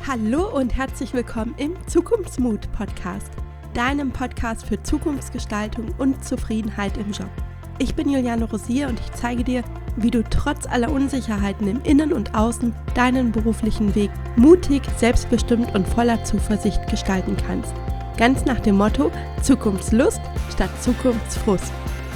Hallo und herzlich willkommen im Zukunftsmut-Podcast, deinem Podcast für Zukunftsgestaltung und Zufriedenheit im Job. Ich bin Juliane Rosier und ich zeige dir, wie du trotz aller Unsicherheiten im Innen und Außen deinen beruflichen Weg mutig, selbstbestimmt und voller Zuversicht gestalten kannst. Ganz nach dem Motto Zukunftslust statt Zukunftsfrust.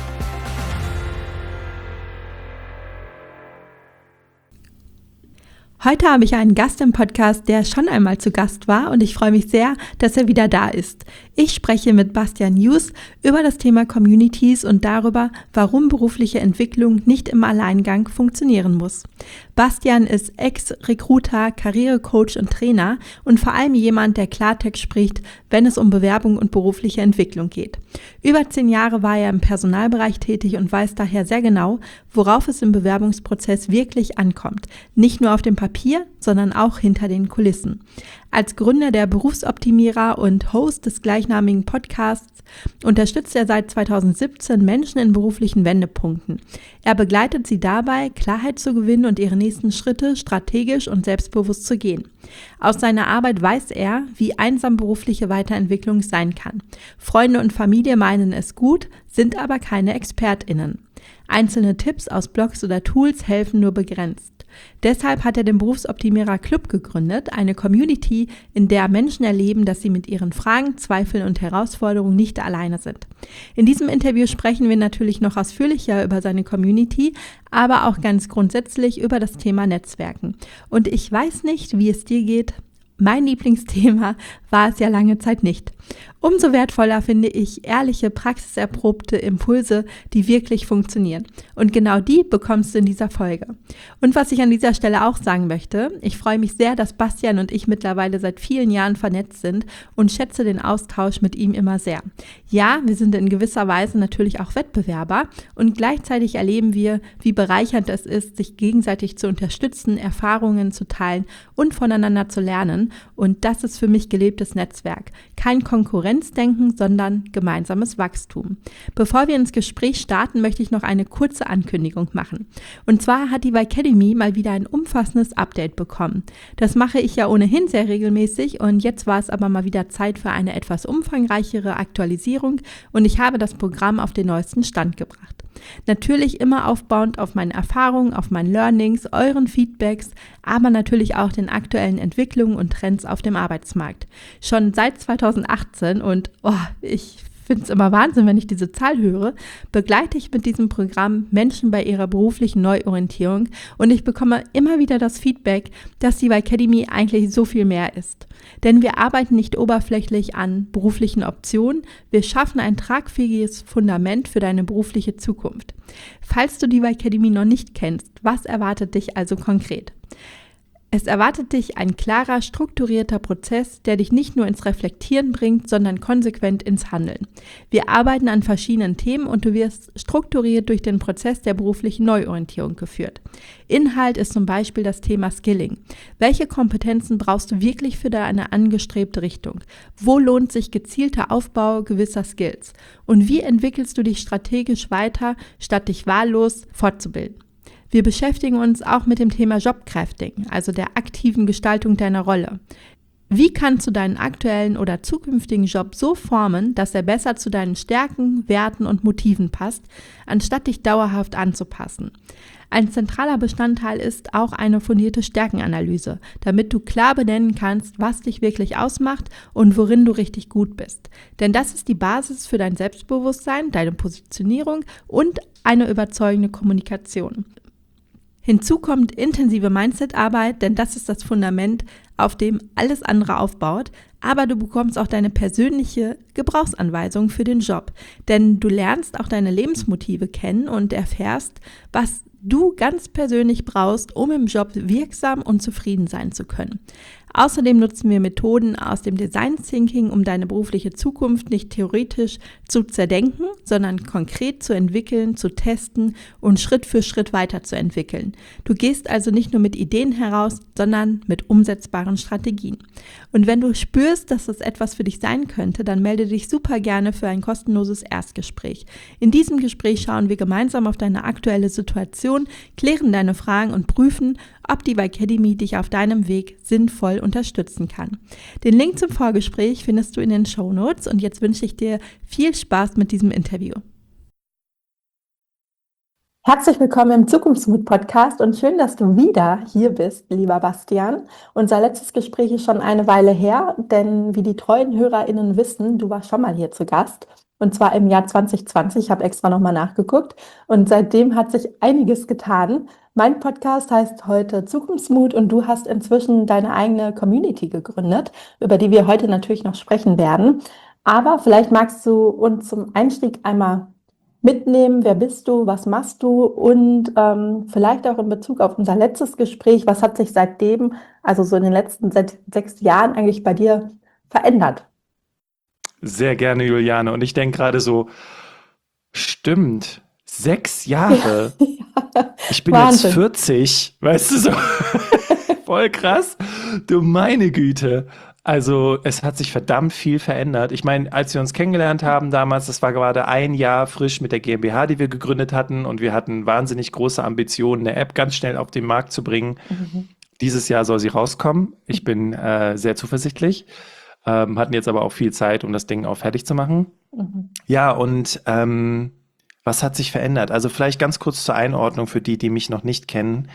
Heute habe ich einen Gast im Podcast, der schon einmal zu Gast war und ich freue mich sehr, dass er wieder da ist. Ich spreche mit Bastian Jus über das Thema Communities und darüber, warum berufliche Entwicklung nicht im Alleingang funktionieren muss. Bastian ist Ex-Recruiter, Karrierecoach und Trainer und vor allem jemand, der Klartext spricht, wenn es um Bewerbung und berufliche Entwicklung geht. Über 10 Jahre war er im Personalbereich tätig und weiß daher sehr genau, worauf es im Bewerbungsprozess wirklich ankommt. Nicht nur auf dem Papier, sondern auch hinter den Kulissen. Als Gründer der Berufsoptimierer und Host des gleichnamigen Podcasts unterstützt er seit 2017 Menschen in beruflichen Wendepunkten. Er begleitet sie dabei, Klarheit zu gewinnen und ihre nächsten Schritte strategisch und selbstbewusst zu gehen. Aus seiner Arbeit weiß er, wie einsam berufliche Weiterentwicklung sein kann. Freunde und Familie meinen es gut, sind aber keine ExpertInnen. Einzelne Tipps aus Blogs oder Tools helfen nur begrenzt. Deshalb hat er den Berufsoptimierer Club gegründet, eine Community, in der Menschen erleben, dass sie mit ihren Fragen, Zweifeln und Herausforderungen nicht alleine sind. In diesem Interview sprechen wir natürlich noch ausführlicher über seine Community, aber auch ganz grundsätzlich über das Thema Netzwerken. Und ich weiß nicht, wie es dir geht. Mein Lieblingsthema war es ja lange Zeit nicht. Umso wertvoller finde ich ehrliche, praxiserprobte Impulse, die wirklich funktionieren. Und genau die bekommst du in dieser Folge. Und was ich an dieser Stelle auch sagen möchte, ich freue mich sehr, dass Bastian und ich mittlerweile seit vielen Jahren vernetzt sind und schätze den Austausch mit ihm immer sehr. Ja, wir sind in gewisser Weise natürlich auch Wettbewerber und gleichzeitig erleben wir, wie bereichernd es ist, sich gegenseitig zu unterstützen, Erfahrungen zu teilen und voneinander zu lernen. Und das ist für mich gelebtes Netzwerk. Kein Konkurrenzdenken, sondern gemeinsames Wachstum. Bevor wir ins Gespräch starten, möchte ich noch eine kurze Ankündigung machen. Und zwar hat die Vicademy mal wieder ein umfassendes Update bekommen. Das mache ich ja ohnehin sehr regelmäßig und jetzt war es aber mal wieder Zeit für eine etwas umfangreichere Aktualisierung und ich habe das Programm auf den neuesten Stand gebracht. Natürlich immer aufbauend auf meine Erfahrungen, auf meinen Learnings, euren Feedbacks, aber natürlich auch den aktuellen Entwicklungen und Trends auf dem Arbeitsmarkt. Schon seit 2018 und ich finde es immer Wahnsinn, wenn ich diese Zahl höre, begleite ich mit diesem Programm Menschen bei ihrer beruflichen Neuorientierung und ich bekomme immer wieder das Feedback, dass die Vicademy eigentlich so viel mehr ist. Denn wir arbeiten nicht oberflächlich an beruflichen Optionen, wir schaffen ein tragfähiges Fundament für deine berufliche Zukunft. Falls du die Vicademy noch nicht kennst, was erwartet dich also konkret? Es erwartet dich ein klarer, strukturierter Prozess, der dich nicht nur ins Reflektieren bringt, sondern konsequent ins Handeln. Wir arbeiten an verschiedenen Themen und du wirst strukturiert durch den Prozess der beruflichen Neuorientierung geführt. Inhalt ist zum Beispiel das Thema Skilling. Welche Kompetenzen brauchst du wirklich für deine angestrebte Richtung? Wo lohnt sich gezielter Aufbau gewisser Skills? Und wie entwickelst du dich strategisch weiter, statt dich wahllos fortzubilden? Wir beschäftigen uns auch mit dem Thema Jobcrafting, also der aktiven Gestaltung deiner Rolle. Wie kannst du deinen aktuellen oder zukünftigen Job so formen, dass er besser zu deinen Stärken, Werten und Motiven passt, anstatt dich dauerhaft anzupassen? Ein zentraler Bestandteil ist auch eine fundierte Stärkenanalyse, damit du klar benennen kannst, was dich wirklich ausmacht und worin du richtig gut bist. Denn das ist die Basis für dein Selbstbewusstsein, deine Positionierung und eine überzeugende Kommunikation. Hinzu kommt intensive Mindset-Arbeit, denn das ist das Fundament, auf dem alles andere aufbaut. Aber du bekommst auch deine persönliche Gebrauchsanweisung für den Job. Denn du lernst auch deine Lebensmotive kennen und erfährst, was du ganz persönlich brauchst, um im Job wirksam und zufrieden sein zu können. Außerdem nutzen wir Methoden aus dem Design Thinking, um deine berufliche Zukunft nicht theoretisch zu zerdenken, sondern konkret zu entwickeln, zu testen und Schritt für Schritt weiterzuentwickeln. Du gehst also nicht nur mit Ideen heraus, sondern mit umsetzbaren Strategien. Und wenn du spürst, dass das etwas für dich sein könnte, dann melde dich super gerne für ein kostenloses Erstgespräch. In diesem Gespräch schauen wir gemeinsam auf deine aktuelle Situation, klären deine Fragen und prüfen, ob die Academy dich auf deinem Weg sinnvoll unterstützen kann. Den Link zum Vorgespräch findest du in den Shownotes und jetzt wünsche ich dir viel Spaß mit diesem Interview. Herzlich willkommen im Zukunftsmut-Podcast und schön, dass du wieder hier bist, lieber Bastian. Unser letztes Gespräch ist schon eine Weile her, denn wie die treuen HörerInnen wissen, du warst schon mal hier zu Gast und zwar im Jahr 2020. Ich habe extra nochmal nachgeguckt und seitdem hat sich einiges getan. Mein Podcast heißt heute Zukunftsmut und du hast inzwischen deine eigene Community gegründet, über die wir heute natürlich noch sprechen werden. Aber vielleicht magst du uns zum Einstieg einmal mitnehmen, wer bist du, was machst du und vielleicht auch in Bezug auf unser letztes Gespräch, was hat sich seitdem, also so in den letzten 6 Jahren eigentlich bei dir verändert? Sehr gerne, Juliane. Und ich denke gerade so, stimmt, 6 Jahre. Ja, Ich bin jetzt Wahnsinn. 40, weißt du so, voll krass. Du meine Güte. Also es hat sich verdammt viel verändert. Ich meine, als wir uns kennengelernt haben damals, das war gerade ein Jahr frisch mit der GmbH, die wir gegründet hatten und wir hatten wahnsinnig große Ambitionen, eine App ganz schnell auf den Markt zu bringen. Mhm. Dieses Jahr soll sie rauskommen. Ich bin sehr zuversichtlich. Hatten jetzt aber auch viel Zeit, um das Ding auch fertig zu machen. Mhm. Ja, und was hat sich verändert? Also vielleicht ganz kurz zur Einordnung für die, die mich noch nicht kennen.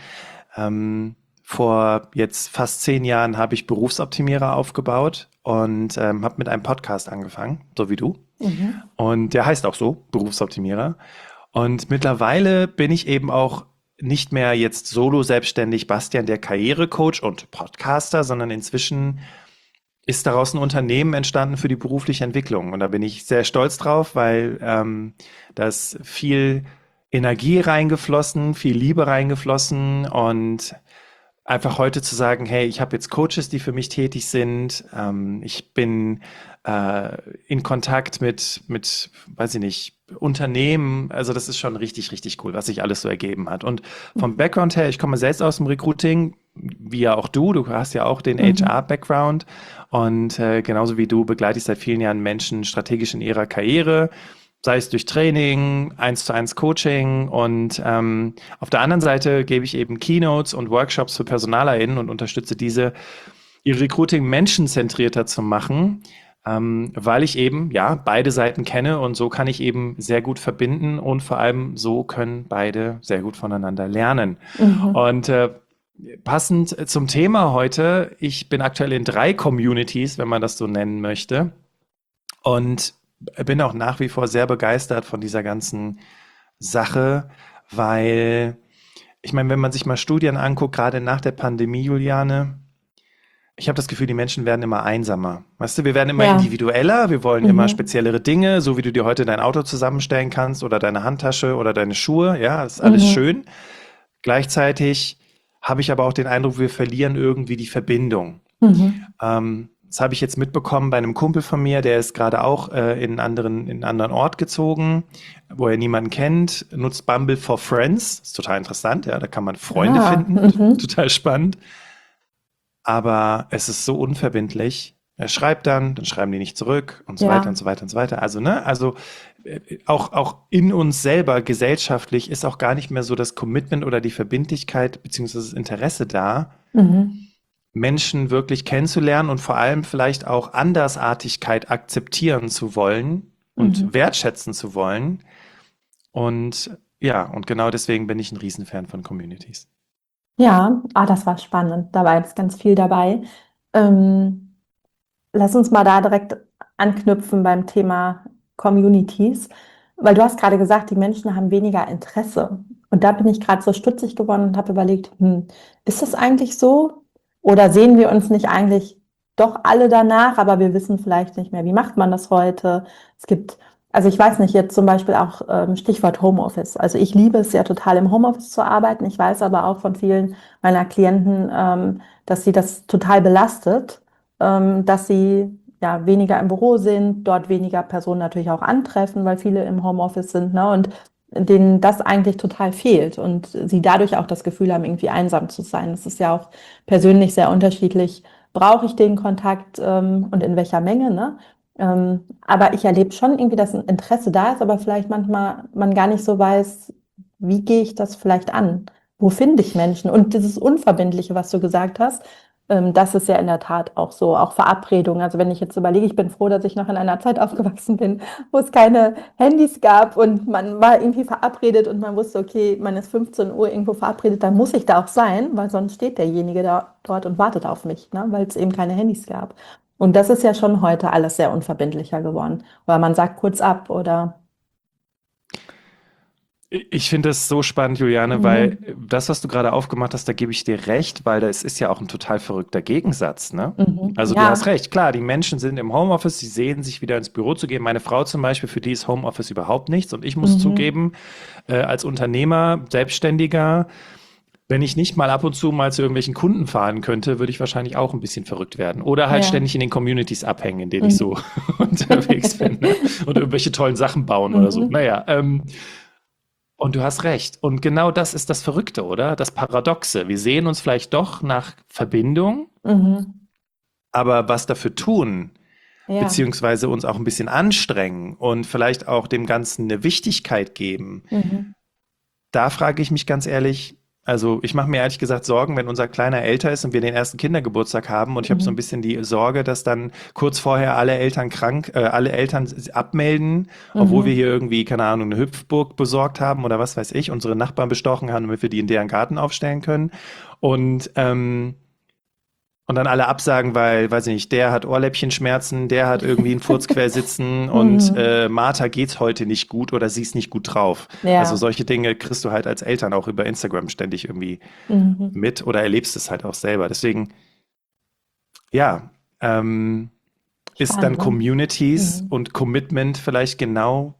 Vor jetzt fast 10 Jahren habe ich Berufsoptimierer aufgebaut und habe mit einem Podcast angefangen, so wie du. Mhm. Und der heißt auch so, Berufsoptimierer. Und mittlerweile bin ich eben auch nicht mehr jetzt solo selbstständig Bastian, der Karrierecoach und Podcaster, sondern inzwischen ist daraus ein Unternehmen entstanden für die berufliche Entwicklung. Und da bin ich sehr stolz drauf, weil da ist viel Energie reingeflossen, viel Liebe reingeflossen und einfach heute zu sagen, hey, ich habe jetzt Coaches, die für mich tätig sind. Ich bin in Kontakt mit, weiß ich nicht, Unternehmen. Also das ist schon richtig, richtig cool, was sich alles so ergeben hat. Und vom Background her, ich komme selbst aus dem Recruiting, wie ja auch du. Du hast ja auch den Mhm. HR-Background. Und genauso wie du begleite ich seit vielen Jahren Menschen strategisch in ihrer Karriere, sei es durch Training, 1:1 Coaching und auf der anderen Seite gebe ich eben Keynotes und Workshops für PersonalerInnen und unterstütze diese, ihr Recruiting menschenzentrierter zu machen, weil ich eben ja beide Seiten kenne und so kann ich eben sehr gut verbinden und vor allem so können beide sehr gut voneinander lernen. Mhm. Und passend zum Thema heute, ich bin aktuell in 3 Communities, wenn man das so nennen möchte. Und bin auch nach wie vor sehr begeistert von dieser ganzen Sache, weil ich meine, wenn man sich mal Studien anguckt, gerade nach der Pandemie, Juliane, ich habe das Gefühl, die Menschen werden immer einsamer. Weißt du, wir werden immer Ja. individueller, wir wollen immer Mhm. speziellere Dinge, so wie du dir heute dein Auto zusammenstellen kannst oder deine Handtasche oder deine Schuhe. Ja, das ist alles Mhm. schön. Gleichzeitig habe ich aber auch den Eindruck, wir verlieren irgendwie die Verbindung. Mhm. Das habe ich jetzt mitbekommen bei einem Kumpel von mir, der ist gerade auch in einen anderen Ort gezogen, wo er niemanden kennt, nutzt Bumble for Friends. Ist total interessant, ja, da kann man Freunde Ah. finden, Mhm. total spannend. Aber es ist so unverbindlich. Er schreibt dann schreiben die nicht zurück und so weiter und Ja. so weiter und so weiter. Also, ne, also auch in uns selber gesellschaftlich ist auch gar nicht mehr so das Commitment oder die Verbindlichkeit beziehungsweise das Interesse da, Mhm. Menschen wirklich kennenzulernen und vor allem vielleicht auch Andersartigkeit akzeptieren zu wollen und Mhm. wertschätzen zu wollen. Und ja, und genau deswegen bin ich ein Riesenfan von Communities. Ja, das war spannend. Da war jetzt ganz viel dabei. Ähm, Lass uns mal da direkt anknüpfen beim Thema Communities, weil du hast gerade gesagt, die Menschen haben weniger Interesse. Und da bin ich gerade so stutzig geworden und habe überlegt, ist das eigentlich so? Oder sehen wir uns nicht eigentlich doch alle danach, aber wir wissen vielleicht nicht mehr, wie macht man das heute? Es gibt, also ich weiß nicht, jetzt zum Beispiel auch Stichwort Homeoffice. Also ich liebe es ja total im Homeoffice zu arbeiten. Ich weiß aber auch von vielen meiner Klienten, dass sie das total belastet, dass sie ja weniger im Büro sind, dort weniger Personen natürlich auch antreffen, weil viele im Homeoffice sind, ne? Und denen das eigentlich total fehlt und sie dadurch auch das Gefühl haben, irgendwie einsam zu sein. Das ist ja auch persönlich sehr unterschiedlich. Brauche ich den Kontakt und in welcher Menge, ne? Aber ich erlebe schon irgendwie, dass ein Interesse da ist, aber vielleicht manchmal man gar nicht so weiß, wie gehe ich das vielleicht an? wo finde ich Menschen? Und dieses Unverbindliche, was du gesagt hast, das ist ja in der Tat auch so, auch Verabredungen. Also wenn ich jetzt überlege, ich bin froh, dass ich noch in einer Zeit aufgewachsen bin, wo es keine Handys gab und man war irgendwie verabredet und man wusste, okay, man ist 15 Uhr irgendwo verabredet, dann muss ich da auch sein, weil sonst steht derjenige da dort und wartet auf mich, ne? Weil es eben keine Handys gab. Und das ist ja schon heute alles sehr unverbindlicher geworden, weil man sagt kurz ab oder Ich finde das so spannend, Juliane, weil mhm, das, was du gerade aufgemacht hast, da gebe ich dir recht, weil das ist ja auch ein total verrückter Gegensatz, ne? Also du hast ja, recht, klar, die Menschen sind im Homeoffice, sie sehen sich wieder ins Büro zu gehen. Meine Frau zum Beispiel, für die ist Homeoffice überhaupt nichts und ich muss mhm, zugeben, als Unternehmer, Selbstständiger, wenn ich nicht mal ab und zu mal zu irgendwelchen Kunden fahren könnte, würde ich wahrscheinlich auch ein bisschen verrückt werden. Oder halt ja, ständig in den Communities abhängen, in denen ich so mhm. unterwegs bin, ne? Und irgendwelche tollen Sachen bauen oder so. Mhm. Naja, und du hast recht. Und genau das ist das Verrückte, oder? Das Paradoxe. Wir sehen uns vielleicht doch nach Verbindung, Mhm. aber was dafür tun, Ja. beziehungsweise uns auch ein bisschen anstrengen und vielleicht auch dem Ganzen eine Wichtigkeit geben, Mhm. da frage ich mich ganz ehrlich, also ich mache mir ehrlich gesagt Sorgen, wenn unser Kleiner älter ist und wir den ersten Kindergeburtstag haben und ich habe so ein Mhm. bisschen die Sorge, dass dann kurz vorher alle Eltern abmelden, obwohl wir Mhm. hier irgendwie, keine Ahnung, eine Hüpfburg besorgt haben oder was weiß ich, unsere Nachbarn bestochen haben, damit wir die in deren Garten aufstellen können. Und und dann alle absagen, weil, weiß ich nicht, der hat Ohrläppchenschmerzen, der hat irgendwie einen Furz quer sitzen und Mhm. Martha geht's heute nicht gut oder sie ist nicht gut drauf. Also Ja. solche Dinge kriegst du halt als Eltern auch über Instagram ständig irgendwie Mhm. mit oder erlebst es halt auch selber. Deswegen, ja, ist Spannend, dann ne? Communities Mhm. und Commitment vielleicht genau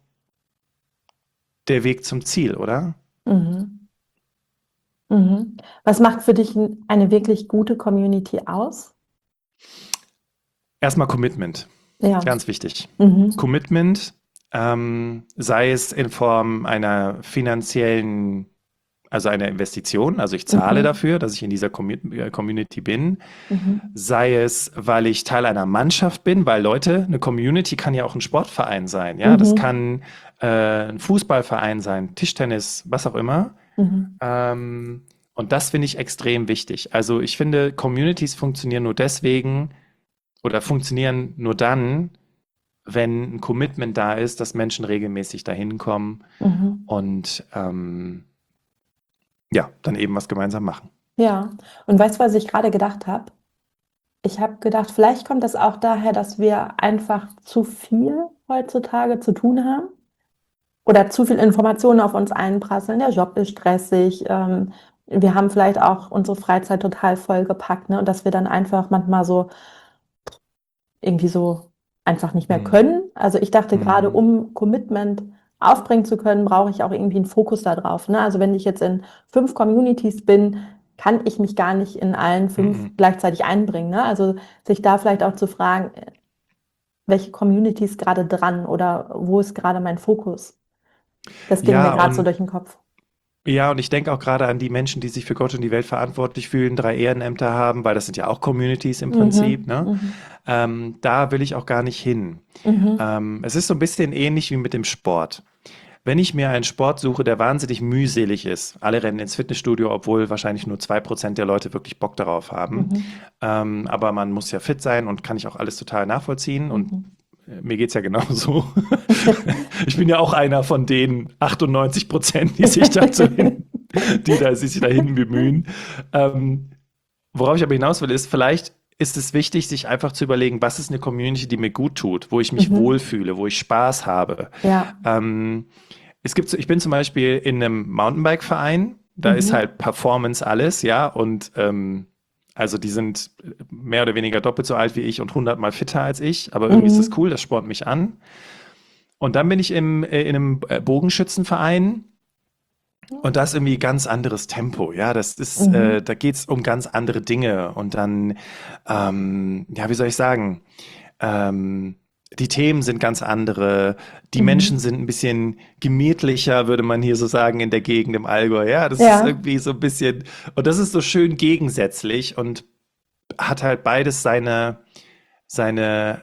der Weg zum Ziel, oder? Mhm. Mhm. Was macht für dich eine wirklich gute Community aus? Erstmal Commitment, Ja. ganz wichtig. Mhm. Commitment, sei es in Form einer finanziellen, also einer Investition, also ich zahle Mhm. dafür, dass ich in dieser Community bin, Mhm. sei es, weil ich Teil einer Mannschaft bin, weil Leute, eine Community kann ja auch ein Sportverein sein, ja, das Mhm. kann ein Fußballverein sein, Tischtennis, was auch immer. Mhm. Und das finde ich extrem wichtig. Also ich finde, Communities funktionieren nur deswegen oder funktionieren nur dann, wenn ein Commitment da ist, dass Menschen regelmäßig dahin kommen Mhm. und ja, dann eben was gemeinsam machen. Ja. Und weißt du, was ich gerade gedacht habe? Ich habe gedacht, vielleicht kommt das auch daher, dass wir einfach zu viel heutzutage zu tun haben. Oder zu viel Informationen auf uns einprasseln. Der Job ist stressig. Wir haben vielleicht auch unsere Freizeit total vollgepackt, ne? Und dass wir dann einfach manchmal so irgendwie so einfach nicht mehr Mhm. können. Also ich dachte gerade, Mhm. um Commitment aufbringen zu können, brauche ich auch irgendwie einen Fokus da drauf, ne? Also wenn ich jetzt in 5 Communities bin, kann ich mich gar nicht in allen 5 Mhm. gleichzeitig einbringen, ne? Also sich da vielleicht auch zu fragen, welche Community ist gerade dran oder wo ist gerade mein Fokus? Das ging mir Ja, gerade so und durch den Kopf. ja, und ich denke auch gerade an die Menschen, die sich für Gott und die Welt verantwortlich fühlen, 3 Ehrenämter haben, weil das sind ja auch Communities im Prinzip, Mhm, ne? mhm, Da will ich auch gar nicht hin. mhm, Es ist so ein bisschen ähnlich wie mit dem Sport. Wenn ich mir einen Sport suche, der wahnsinnig mühselig ist, alle rennen ins Fitnessstudio, obwohl wahrscheinlich nur 2% der Leute wirklich Bock darauf haben. mhm, Aber man muss ja fit sein und kann ich auch alles total nachvollziehen. Und mhm. mir geht's ja genauso. Ich bin ja auch einer von den 98%, die sich dahin bemühen. Ähm, Worauf ich aber hinaus will, ist, vielleicht ist es wichtig, sich einfach zu überlegen, was ist eine Community, die mir gut tut, wo ich mich Mhm. wohlfühle, wo ich Spaß habe. Ja. Ähm, ich bin zum Beispiel in einem Mountainbike-Verein, da ist Mhm. halt Performance alles, ja, und also die sind mehr oder weniger doppelt so alt wie ich und 100-mal fitter als ich, aber irgendwie ist das Mhm. cool, das spornt mich an. Und dann bin ich in einem Bogenschützenverein und das ist irgendwie ganz anderes Tempo, ja, Mhm. da geht's um ganz andere Dinge und dann, ja, wie soll ich sagen, ähm, die Themen sind ganz andere, die Menschen Mhm. sind ein bisschen gemütlicher, würde man hier so sagen, in der Gegend im Allgäu, ja, das ist Ja. irgendwie so ein bisschen, und das ist so schön gegensätzlich und hat halt beides seine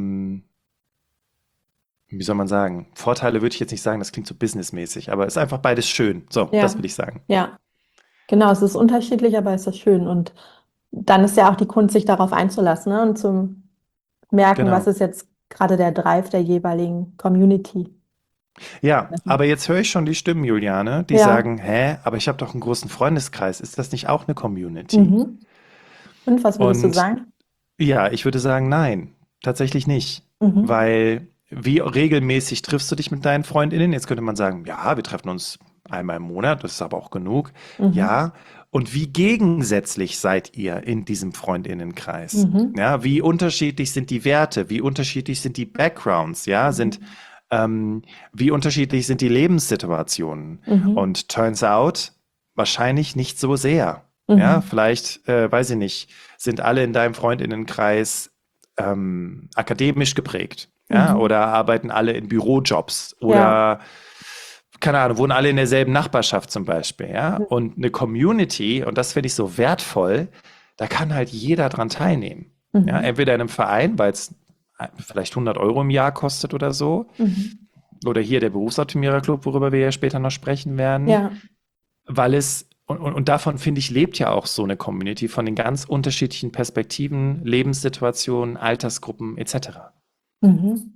wie soll man sagen, Vorteile würde ich jetzt nicht sagen, das klingt so businessmäßig, aber es ist einfach beides schön, so, das will Ja. ich sagen. Ja. Genau, es ist unterschiedlich, aber es ist schön. Und dann ist ja auch die Kunst, sich darauf einzulassen, ne? Und zu merken, was Genau. ist jetzt gerade der Drive der jeweiligen Community. Ja, aber jetzt höre ich schon die Stimmen, Juliane, die Ja. sagen, hä, aber ich habe doch einen großen Freundeskreis. Ist das nicht auch eine Community? Mhm. Und was würdest du Und sagen? ja, ich würde sagen, nein, tatsächlich nicht. Mhm. Weil wie regelmäßig triffst du dich mit deinen Freundinnen? Jetzt könnte man sagen, ja, wir treffen uns einmal im Monat, das ist aber auch genug. Mhm. Ja, und wie gegensätzlich seid ihr in diesem Freundinnenkreis? Mhm. Ja, wie unterschiedlich sind die Werte? Wie unterschiedlich sind die Backgrounds? Ja, Mhm. ähm, wie unterschiedlich sind die Lebenssituationen? Mhm. Und turns out, wahrscheinlich nicht so sehr. Ja, Mhm. vielleicht, weiß ich nicht, sind alle in deinem Freundinnenkreis akademisch geprägt, ja, Mhm. oder arbeiten alle in Bürojobs Ja. oder keine Ahnung, wohnen alle in derselben Nachbarschaft zum Beispiel, ja. Und eine Community, und das finde ich so wertvoll, da kann halt jeder dran teilnehmen. Ja, Mhm. entweder in einem Verein, weil es vielleicht 100 € im Jahr kostet oder so, Mhm. oder hier der Berufsoptimierer-Club, worüber wir ja später noch sprechen werden, Ja. weil es, und davon finde ich, lebt ja auch so eine Community von den ganz unterschiedlichen Perspektiven, Lebenssituationen, Altersgruppen etc. Mhm.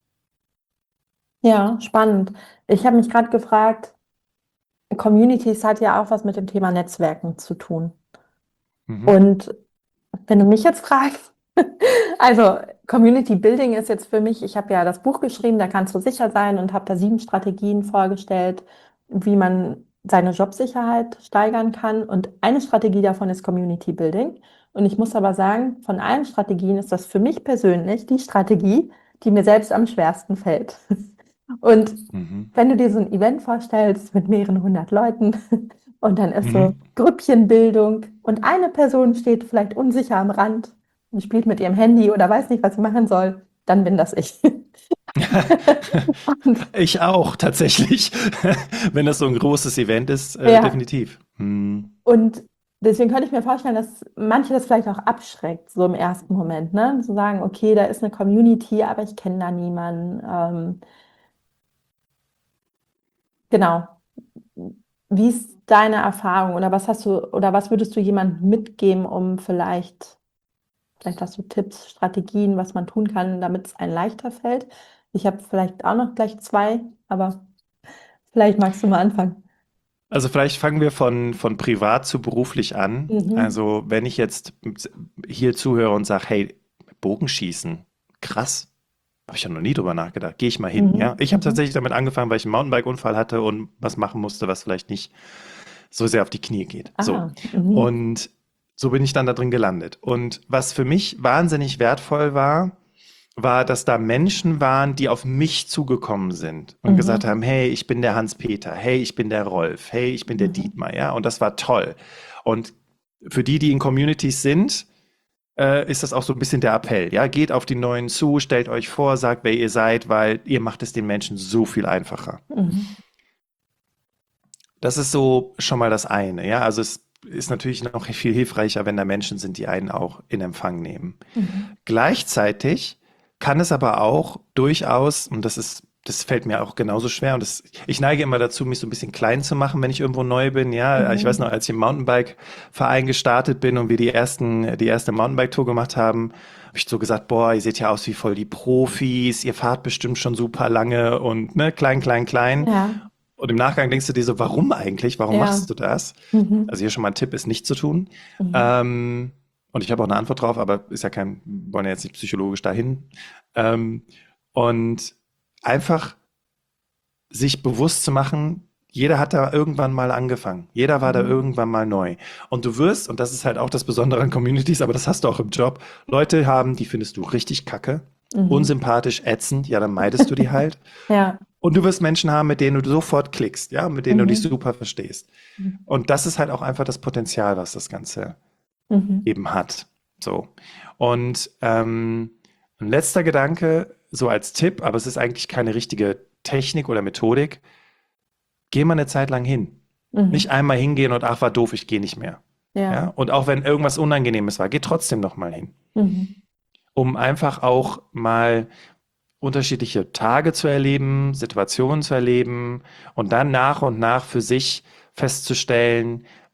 Ja, spannend. Ich habe mich gerade gefragt, Communities hat ja auch was mit dem Thema Netzwerken zu tun. Mhm. Und wenn du mich jetzt fragst, also Community Building ist jetzt für mich, ich habe ja das Buch geschrieben, da kannst du sicher sein und habe da 7 Strategien vorgestellt, wie man seine Jobsicherheit steigern kann. Und eine Strategie davon ist Community Building. Und ich muss aber sagen, von allen Strategien ist das für mich persönlich die Strategie, die mir selbst am schwersten fällt. Und Mhm. wenn du dir so ein Event vorstellst mit mehreren hundert Leuten und dann ist so Mhm. Grüppchenbildung und eine Person steht vielleicht unsicher am Rand und spielt mit ihrem Handy oder weiß nicht, was sie machen soll, dann bin das ich. Und, Ich auch, tatsächlich. Wenn das so ein großes Event ist, ja, definitiv. Hm. und deswegen könnte ich mir vorstellen, dass manche das vielleicht auch abschreckt, so im ersten Moment, ne? Zu sagen, okay, da ist eine Community, aber ich kenne da niemanden. Genau. Wie ist deine Erfahrung oder was hast du oder was würdest du jemandem mitgeben, um vielleicht hast du Tipps, Strategien, was man tun kann, damit es einem leichter fällt? Ich habe vielleicht auch noch gleich zwei, aber vielleicht magst du mal anfangen. Also vielleicht fangen wir von privat zu beruflich an. Mhm. Also wenn ich jetzt hier zuhöre und sage, hey, Bogenschießen, krass, habe ich ja noch nie drüber nachgedacht. Gehe ich mal hin, ja? Mhm. Ich habe Mhm. tatsächlich damit angefangen, weil ich einen Mountainbike-Unfall hatte und was machen musste, was vielleicht nicht so sehr auf die Knie geht. So. Ah, mhm. Und so bin ich dann da drin gelandet. Und was für mich wahnsinnig wertvoll war, dass da Menschen waren, die auf mich zugekommen sind und gesagt Mhm. haben, hey, ich bin der Hans-Peter, hey, ich bin der Rolf, hey, ich bin der Mhm. Dietmar, ja, und das war toll. Und für die, die in Communities sind, ist das auch so ein bisschen der Appell, ja, geht auf die Neuen zu, stellt euch vor, sagt, wer ihr seid, weil ihr macht es den Menschen so viel einfacher. Mhm. Das ist so schon mal das eine, ja, also es ist natürlich noch viel hilfreicher, wenn da Menschen sind, die einen auch in Empfang nehmen. Mhm. Gleichzeitig kann es aber auch durchaus, und das fällt mir auch genauso schwer, und ich neige immer dazu, mich so ein bisschen klein zu machen, wenn ich irgendwo neu bin. Ja, ich weiß noch, Mhm. als ich im Mountainbike-Verein gestartet bin und wir die erste Mountainbike-Tour gemacht haben, habe ich so gesagt, boah, ihr seht ja aus wie voll die Profis, ihr fahrt bestimmt schon super lange und ne, klein, klein, klein. Ja, Und im Nachgang denkst du dir so, warum eigentlich? Warum ja. machst du das? Also Mhm. hier schon mal ein Tipp, ist nicht zu tun. Mhm. Ähm, und ich habe auch eine Antwort drauf, aber ist ja wollen ja jetzt nicht psychologisch dahin. Ähm, und einfach sich bewusst zu machen, jeder hat da irgendwann mal angefangen. Jeder war da Mhm. irgendwann mal neu. Und du wirst, und das ist halt auch das Besondere an Communities, aber das hast du auch im Job, Leute haben, die findest du richtig kacke, Mhm. unsympathisch, ätzend, ja, dann meidest du die halt. Ja. Und du wirst Menschen haben, mit denen du sofort klickst, ja, mit denen du dich Mhm. super verstehst. Mhm. Und das ist halt auch einfach das Potenzial, was das Ganze Mhm. eben hat. So. Und ein letzter Gedanke, so als Tipp, aber es ist eigentlich keine richtige Technik oder Methodik. Geh mal eine Zeit lang hin. Nicht Mhm. einmal hingehen und ach, war doof, ich gehe nicht mehr. Ja? Ja. Und auch wenn irgendwas Unangenehmes war, geh trotzdem noch mal hin. Mhm. Um einfach auch mal unterschiedliche Tage zu erleben, Situationen zu erleben und dann nach und nach für sich festzustellen,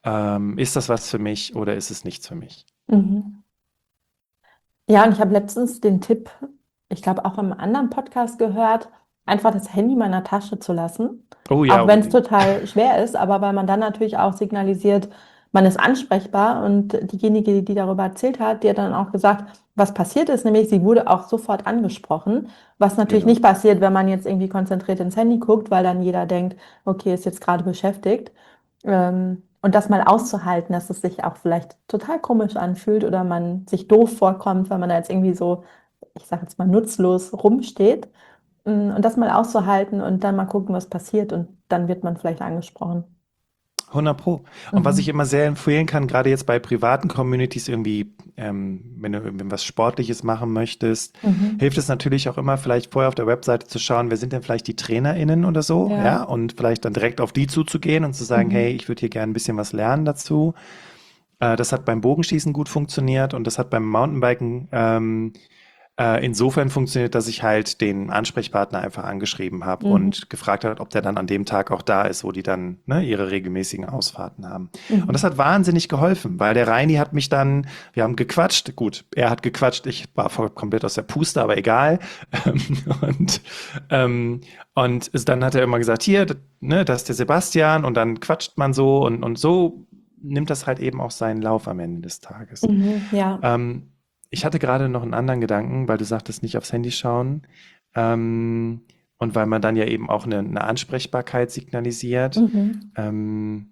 Ist das was für mich oder ist es nichts für mich? Mhm. Ja, und ich habe letztens den Tipp, ich glaube auch im anderen Podcast gehört, einfach das Handy in meiner Tasche zu lassen. Oh ja, Auch wenn es unbedingt. total schwer ist, aber weil man dann natürlich auch signalisiert, man ist ansprechbar. Und diejenige, die darüber erzählt hat, die hat dann auch gesagt, was passiert ist, nämlich sie wurde auch sofort angesprochen, was natürlich Genau. nicht passiert, wenn man jetzt irgendwie konzentriert ins Handy guckt, weil dann jeder denkt, okay, ist jetzt gerade beschäftigt. Und das mal auszuhalten, dass es sich auch vielleicht total komisch anfühlt oder man sich doof vorkommt, weil man da jetzt irgendwie so, ich sage jetzt mal, nutzlos rumsteht. Und das mal auszuhalten und dann mal gucken, was passiert. Und dann wird man vielleicht angesprochen. 100 Pro. Und was ich Mhm. immer sehr empfehlen kann, gerade jetzt bei privaten Communities irgendwie, wenn du irgendwie was Sportliches machen möchtest, Mhm. hilft es natürlich auch immer, vielleicht vorher auf der Webseite zu schauen, wer sind denn vielleicht die TrainerInnen oder so, Ja. ja, und vielleicht dann direkt auf die zuzugehen und zu sagen, hey, Mhm. ich würde hier gerne ein bisschen was lernen dazu. Das hat beim Bogenschießen gut funktioniert und das hat beim Mountainbiken insofern funktioniert, dass ich halt den Ansprechpartner einfach angeschrieben habe Mhm. und gefragt habe, ob der dann an dem Tag auch da ist, wo die dann ihre regelmäßigen Ausfahrten haben. Und das Mhm. hat wahnsinnig geholfen, weil der Reini hat mich dann, wir haben gequatscht, gut, er hat gequatscht, ich war voll komplett aus der Puste, aber egal. Und, ähm, dann hat er immer gesagt, hier, das ist der Sebastian und dann quatscht man so und so nimmt das halt eben auch seinen Lauf am Ende des Tages. Mhm. Ja. Ähm, Ich hatte gerade noch einen anderen Gedanken, weil du sagtest, nicht aufs Handy schauen. Und weil man dann ja eben auch eine Ansprechbarkeit signalisiert. Mhm. Ähm,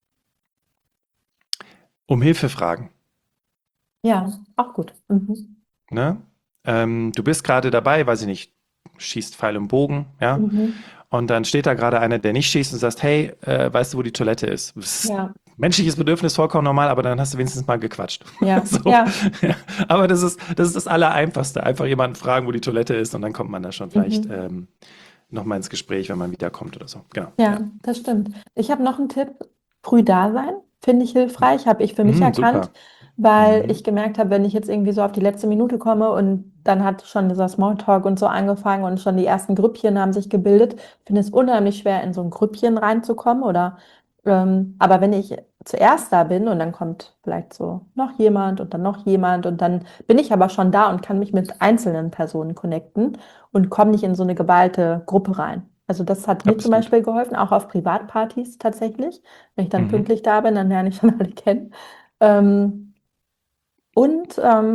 um Hilfe fragen. Ja, auch gut. Mhm. Ne? Du bist gerade dabei, weiß ich nicht, schießt Pfeil und Bogen, ja. Mhm. Und dann steht da gerade einer, der nicht schießt und sagt, hey, weißt du, wo die Toilette ist? Ja. Menschliches Bedürfnis, vollkommen normal, aber dann hast du wenigstens mal gequatscht. Ja. So. Ja. Ja. Aber das ist das Allereinfachste. Einfach jemanden fragen, wo die Toilette ist und dann kommt man da schon vielleicht Mhm. nochmal ins Gespräch, wenn man wiederkommt oder so. Genau, ja. Ja, das stimmt. Ich habe noch einen Tipp. Früh da sein, finde ich hilfreich, habe ich für mich erkannt, Super. weil Mhm. ich gemerkt habe, wenn ich jetzt irgendwie so auf die letzte Minute komme und dann hat schon dieser Smalltalk und so angefangen und schon die ersten Grüppchen haben sich gebildet, finde ich es unheimlich schwer, in so ein Grüppchen reinzukommen oder, aber wenn ich zuerst da bin und dann kommt vielleicht so noch jemand und dann noch jemand und dann bin ich aber schon da und kann mich mit einzelnen Personen connecten und komme nicht in so eine geballte Gruppe rein. Also das hat mir zum Absolut. Beispiel geholfen, auch auf Privatpartys tatsächlich. Wenn ich dann Mhm. pünktlich da bin, dann lerne ich schon alle kennen. Ähm, und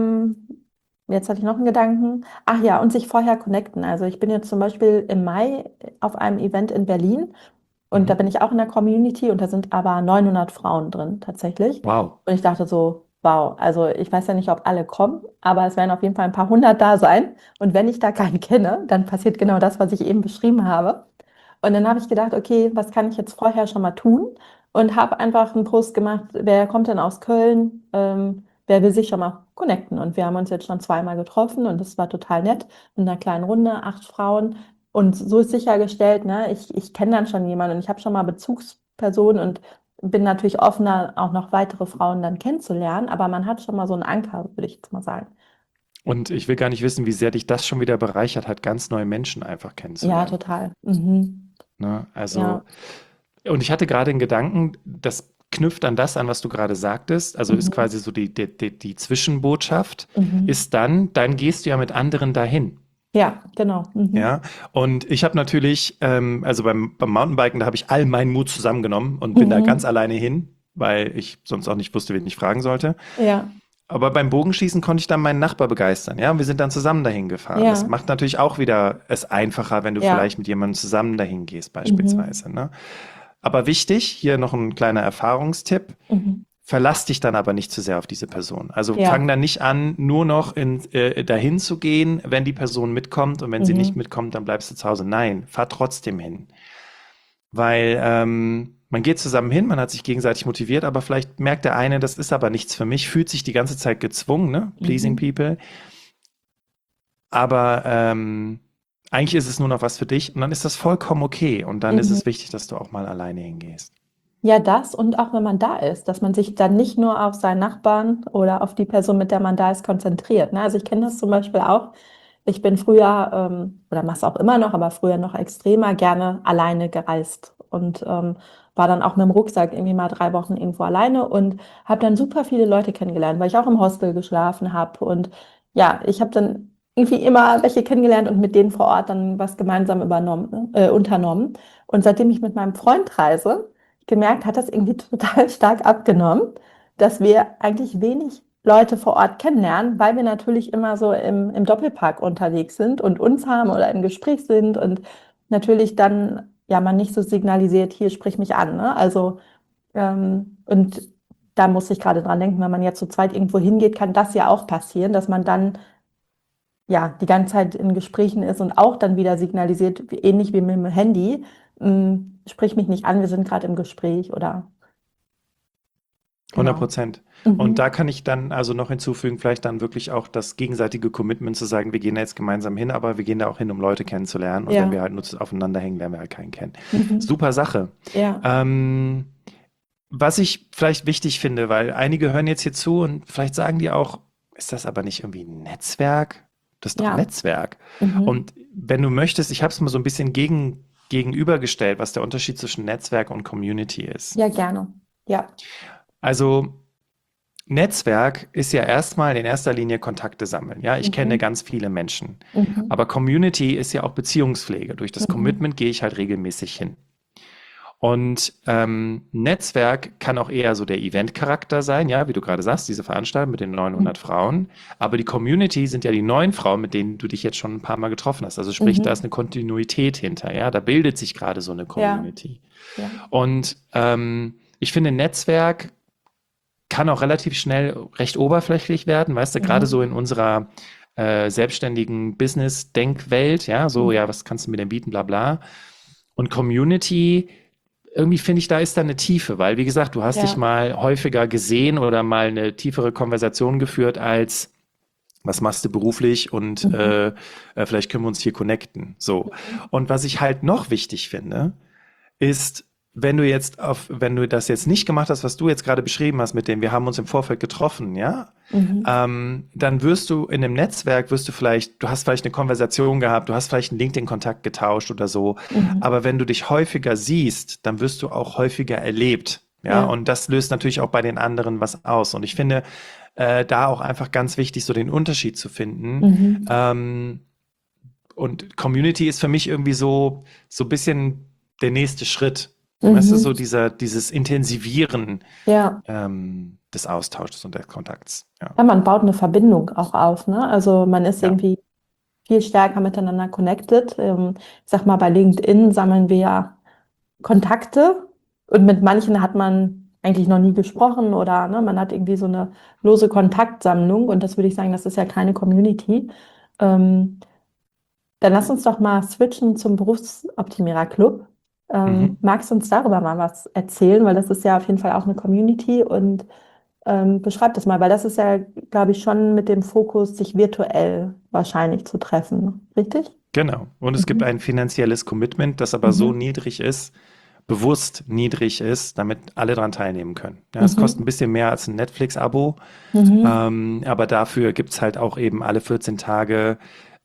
jetzt hatte ich noch einen Gedanken. Ach ja, und sich vorher connecten. Also ich bin jetzt zum Beispiel im Mai auf einem Event in Berlin und da Mhm. bin ich auch in der Community und da sind aber 900 Frauen drin tatsächlich. Wow. Und ich dachte so, wow, also ich weiß ja nicht, ob alle kommen, aber es werden auf jeden Fall ein paar hundert da sein. Und wenn ich da keinen kenne, dann passiert genau das, was ich eben beschrieben habe. Und dann habe ich gedacht, okay, was kann ich jetzt vorher schon mal tun? Und habe einfach einen Post gemacht, wer kommt denn aus Köln? Wer will sich schon mal connecten? Und wir haben uns jetzt schon zweimal getroffen und das war total nett in einer kleinen Runde, 8 Frauen. Und so ist sichergestellt, ne, ich kenne dann schon jemanden und ich habe schon mal Bezugspersonen und bin natürlich offener, auch noch weitere Frauen dann kennenzulernen. Aber man hat schon mal so einen Anker, würde ich jetzt mal sagen. Und ich will gar nicht wissen, wie sehr dich das schon wieder bereichert hat, ganz neue Menschen einfach Ja, kennenzulernen. total. Mhm. Ne? Also, Ja. und ich hatte gerade einen Gedanken, das knüpft an das an, was du gerade sagtest. Also ist Mhm. quasi so die Zwischenbotschaft, Mhm. ist dann gehst du ja mit anderen dahin. Ja, genau. Ja, Mhm. und ich habe natürlich, also beim Mountainbiken, da habe ich all meinen Mut zusammengenommen und bin da ganz Mhm. alleine hin, weil ich sonst auch nicht wusste, wen ich fragen sollte. Ja, Aber beim Bogenschießen konnte ich dann meinen Nachbar begeistern. Ja, und wir sind dann zusammen dahin gefahren. Das ja, macht natürlich auch wieder es einfacher, wenn du ja. vielleicht mit jemandem zusammen dahin gehst, Mhm. beispielsweise. Ne? Aber wichtig, hier noch ein kleiner Erfahrungstipp. Mhm. Verlass dich dann aber nicht zu sehr auf diese Person. Also fang Ja. dann nicht an, nur noch dahin zu gehen, wenn die Person mitkommt und wenn sie nicht Mhm. mitkommt, dann bleibst du zu Hause. Nein, fahr trotzdem hin. Weil man geht zusammen hin, man hat sich gegenseitig motiviert, aber vielleicht merkt der eine, das ist aber nichts für mich, fühlt sich die ganze Zeit gezwungen, ne? Pleasing Mhm. people. Aber eigentlich ist es nur noch was für dich und dann ist das vollkommen okay. Und dann ist Mhm. es wichtig, dass du auch mal alleine hingehst. Ja, das und auch wenn man da ist, dass man sich dann nicht nur auf seinen Nachbarn oder auf die Person, mit der man da ist, konzentriert. Ne? Also ich kenne das zum Beispiel auch. Ich bin früher, oder mache es auch immer noch, aber früher noch extremer gerne alleine gereist. Und war dann auch mit dem Rucksack irgendwie mal 3 Wochen irgendwo alleine und habe dann super viele Leute kennengelernt, weil ich auch im Hostel geschlafen habe. Und ja, ich habe dann irgendwie immer welche kennengelernt und mit denen vor Ort dann was gemeinsam unternommen. Und seitdem ich mit meinem Freund reise, gemerkt, hat das irgendwie total stark abgenommen, dass wir eigentlich wenig Leute vor Ort kennenlernen, weil wir natürlich immer so im Doppelpark unterwegs sind und uns haben oder im Gespräch sind und natürlich dann ja man nicht so signalisiert, hier sprich mich an, ne? Also und da muss ich gerade dran denken, wenn man jetzt zu zweit irgendwo hingeht, kann das ja auch passieren, dass man dann ja die ganze Zeit in Gesprächen ist und auch dann wieder signalisiert, ähnlich wie mit dem Handy, sprich mich nicht an, wir sind gerade im Gespräch oder genau. 100%. Und Mhm. da kann ich dann also noch hinzufügen, vielleicht dann wirklich auch das gegenseitige Commitment zu sagen, wir gehen da jetzt gemeinsam hin, aber wir gehen da auch hin, um Leute kennenzulernen. Und wenn Ja. wir halt nur aufeinander hängen, lernen wir halt keinen kennen. Mhm. Super Sache. Ja. Ähm, Was ich vielleicht wichtig finde, weil einige hören jetzt hier zu und vielleicht sagen die auch, ist das aber nicht irgendwie ein Netzwerk? Das ist doch Ja. Netzwerk. Mhm. Und wenn du möchtest, ich habe es mal so ein bisschen gegenübergestellt, was der Unterschied zwischen Netzwerk und Community ist. Ja, gerne. Ja. Also Netzwerk ist ja erstmal in erster Linie Kontakte sammeln. Ja, ich kenne Mhm. ganz viele Menschen. Mhm. Aber Community ist ja auch Beziehungspflege. Durch das Mhm. Commitment gehe ich halt regelmäßig hin. Und Netzwerk kann auch eher so der Event-Charakter sein, ja, wie du gerade sagst, diese Veranstaltung mit den 900 Frauen. Aber die Community sind ja die neuen Frauen, mit denen du dich jetzt schon ein paar Mal getroffen hast. Also sprich, da ist Mhm. eine Kontinuität hinter, ja, da bildet sich gerade so eine Ja. Community. Ja. Und ich finde, Netzwerk kann auch relativ schnell recht oberflächlich werden, weißt du, gerade so Mhm. in unserer selbstständigen Business-Denkwelt, ja, so, ja, Mhm. was kannst du mir denn bieten, bla bla. Und Community, irgendwie finde ich, da ist da eine Tiefe, weil, wie gesagt, du hast dich Ja. mal häufiger gesehen oder mal eine tiefere Konversation geführt als, was machst du beruflich und Mhm. vielleicht können wir uns hier connecten. So. Mhm. Und was ich halt noch wichtig finde, ist, wenn du das jetzt nicht gemacht hast, was du jetzt gerade beschrieben hast, mit dem wir haben uns im Vorfeld getroffen, ja, Mhm. dann wirst du in dem Netzwerk, du hast vielleicht eine Konversation gehabt, du hast vielleicht einen LinkedIn-Kontakt getauscht oder so, Mhm. aber wenn du dich häufiger siehst, dann wirst du auch häufiger erlebt, ja, Ja. und das löst natürlich auch bei den anderen was aus. Und ich finde, da auch einfach ganz wichtig, so den Unterschied zu finden. Mhm. Ähm, und Community ist für mich irgendwie so ein bisschen der nächste Schritt. Weißt du, so Mhm. dieses Intensivieren Ja. des Austausches und des Kontakts. Ja. Ja, man baut eine Verbindung auch auf, ne? Also man ist Ja. irgendwie viel stärker miteinander connected. Ich sag mal, bei LinkedIn sammeln wir ja Kontakte und mit manchen hat man eigentlich noch nie gesprochen oder ne, man hat irgendwie so eine lose Kontaktsammlung und das würde ich sagen, das ist ja keine Community. Ähm, Dann lass uns doch mal switchen zum Berufsoptimierer Club. Mhm. Magst du uns darüber mal was erzählen? Weil das ist ja auf jeden Fall auch eine Community und beschreib das mal, weil das ist ja, glaube ich, schon mit dem Fokus, sich virtuell wahrscheinlich zu treffen. Richtig? Genau. Und es gibt Mhm. ein finanzielles Commitment, das aber so Mhm. niedrig ist, bewusst niedrig ist, damit alle daran teilnehmen können. Ja, es kostet ein Mhm. bisschen mehr als ein Netflix-Abo, Mhm. aber dafür gibt's halt auch eben alle 14 Tage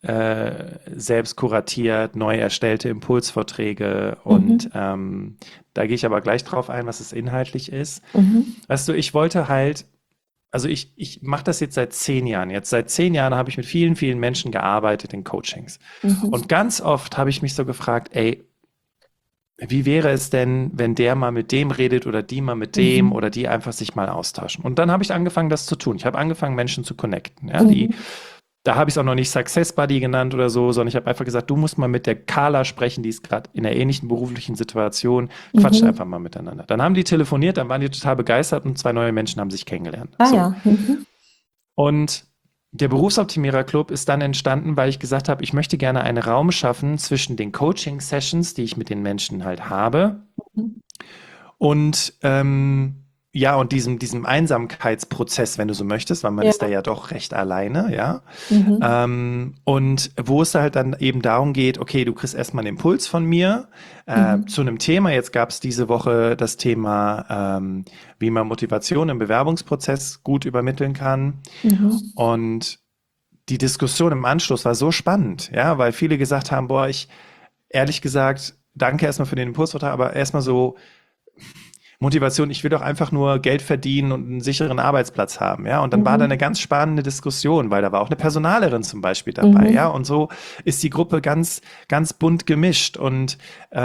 selbst kuratiert, neu erstellte Impulsvorträge und Mhm. da gehe ich aber gleich drauf ein, was es inhaltlich ist. Mhm. Weißt du, ich wollte halt, also ich mache das jetzt seit 10 Jahren. Jetzt seit 10 Jahren habe ich mit vielen, vielen Menschen gearbeitet in Coachings. Und Mhm. ganz oft habe ich mich so gefragt, ey, wie wäre es denn, wenn der mal mit dem redet oder die mal mit dem oder Mhm. die einfach sich mal austauschen? Und dann habe ich angefangen, das zu tun. Ich habe angefangen, Menschen zu connecten. Ja, Mhm. da habe ich es auch noch nicht Success Buddy genannt oder so, sondern ich habe einfach gesagt, du musst mal mit der Carla sprechen, die ist gerade in einer ähnlichen beruflichen Situation, quatscht einfach Mhm. mal miteinander. Dann haben die telefoniert, dann waren die total begeistert und zwei neue Menschen haben sich kennengelernt. Ah So. ja. Mhm. Und der Berufsoptimierer Club ist dann entstanden, weil ich gesagt habe, ich möchte gerne einen Raum schaffen zwischen den Coaching-Sessions, die ich mit den Menschen halt habe, Mhm. und ja, und diesem Einsamkeitsprozess, wenn du so möchtest, weil man ist da Ja. ja doch recht alleine, ja. Mhm. Und wo es halt dann eben darum geht, okay, du kriegst erstmal einen Impuls von mir zu Mhm. einem Thema. Jetzt gab es diese Woche das Thema, wie man Motivation im Bewerbungsprozess gut übermitteln kann. Mhm. Und die Diskussion im Anschluss war so spannend, ja, weil viele gesagt haben, boah, ehrlich gesagt, danke erstmal für den Impulsvortrag, aber erstmal so, Motivation, ich will doch einfach nur Geld verdienen und einen sicheren Arbeitsplatz haben, ja. Und dann war da eine ganz spannende Diskussion, weil da war auch eine Personalerin zum Beispiel dabei, ja. Und so ist die Gruppe ganz, ganz bunt gemischt. Und